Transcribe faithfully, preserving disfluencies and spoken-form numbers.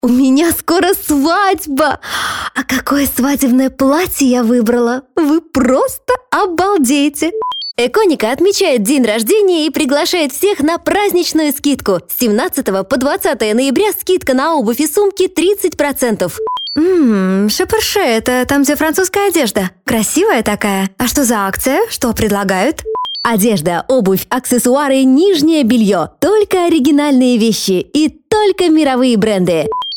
У меня скоро свадьба! А какое свадебное платье я выбрала! Вы просто обалдеете! Эконика отмечает день рождения и приглашает всех на праздничную скидку. С семнадцатого по двадцатое ноября скидка на обувь и сумки тридцать процентов. Ммм, Шеперше, это там, где французская одежда. Красивая такая. А что за акция? Что предлагают? Одежда, обувь, аксессуары, нижнее белье. Только оригинальные вещи и только мировые бренды.